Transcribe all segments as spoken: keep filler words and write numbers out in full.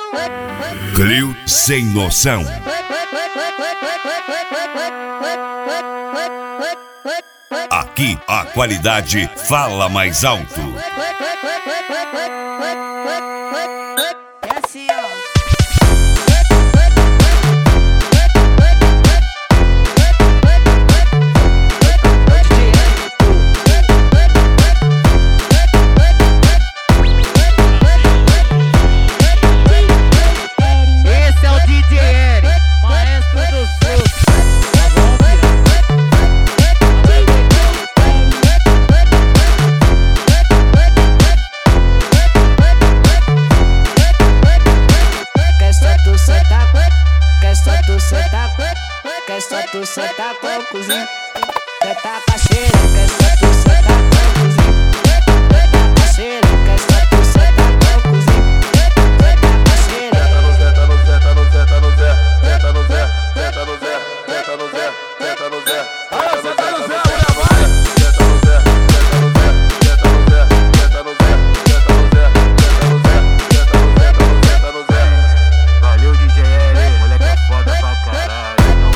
Clio sem noção. Aqui a qualidade fala mais alto. É assim, ó. Quer só tu sentar com o cozinho, quer tá parceira, quer só tu sentar com o cozinho, quer tá parceira, quer só tu sentar com o cozinho, quer tá parceira. Tenta no Zé, tenta no Zé, tenta no Zé, tenta no Zé, tenta no Zé, tenta no Zé, tenta no Zé, tenta no Zé, tenta no Zé, tenta no Zé, tenta no Zé, tenta no Zé, tenta no Zé, tenta no Zé, tenta no Zé, tenta no Zé. Valeu, D J L, moleque é foda pra caralho.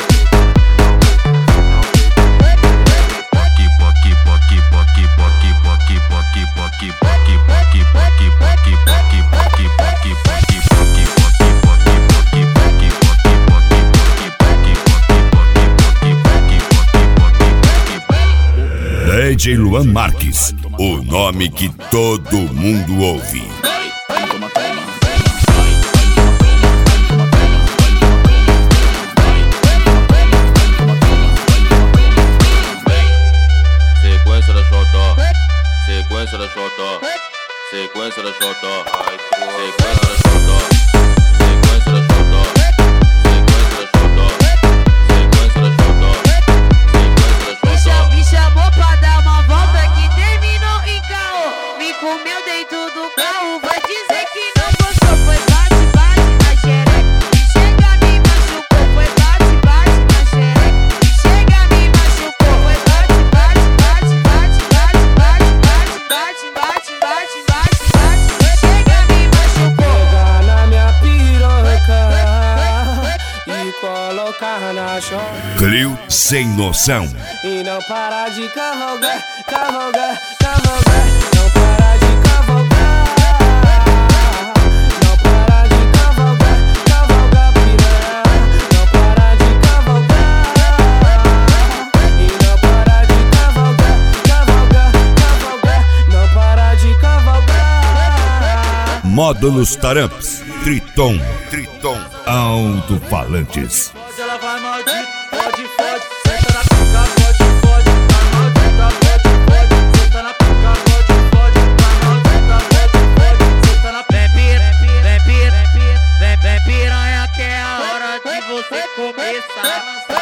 D J Luan Marques, o nome que todo mundo ouve. Sequência da Xotó, sequência da Xotó, sequência da Xotó, sequência da Xotó, sequência da Xotó, sequência da Xotó, sequência da Xotó, sequência da Xotó. Me chamou pra dar uma volta que terminou em caô. Me comeu dentro do carro, vai dizer que não gostou. Foi bate, bate na xereca, e chega me machucou. Foi bate, bate na xereca, e chega me machucou. Foi bate, bate, bate, bate, bate, bate, bate, bate, bate, bate, bate, bate, chega me machucou. Pegar na minha piroca e colocar na chota. Clio sem noção. E não parar de cavalgar, cavalgar, cavalgar. Não parar de cavalgar. Não parar de cavalgar, cavalgar piranha. Não parar de cavalgar. E não parar de cavalgar, cavalgar, cavalgar. Não parar de cavalgar. Módulos Taramps, Triton, Triton, alto-falantes. Ela vai maldito, pode, pode, senta na pica, pode, pode, vai maldita, pode, pode, senta na pica, pode, pode, vai maldita, pode, pode, senta na pica. Vem pira, vem pira, vem, vem piranha que é a hora de você começar.